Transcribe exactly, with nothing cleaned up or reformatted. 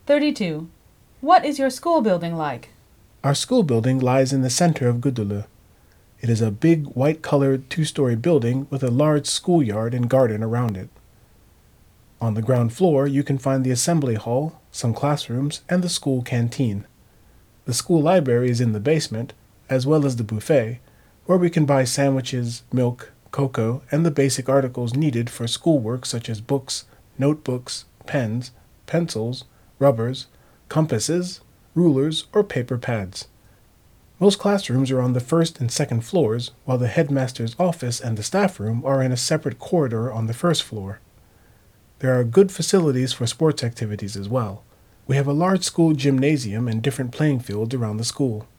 thirty-two. What is your school building like? Our school building lies in the center of Gudulu. It is a big, white-colored, two-story building with a large schoolyard and garden around it. On the ground floor, you can find the assembly hall, some classrooms, and the school canteen. The school library is in the basement, as well as the buffet, where we can buy sandwiches, milk, cocoa, and the basic articles needed for schoolwork such as books, notebooks, pens, pencils, rubbers, compasses, rulers, or paper pads. Most classrooms are on the first and second floors, while the headmaster's office and the staff room are in a separate corridor on the first floor. There are good facilities for sports activities as well. We have a large school gymnasium and different playing fields around the school.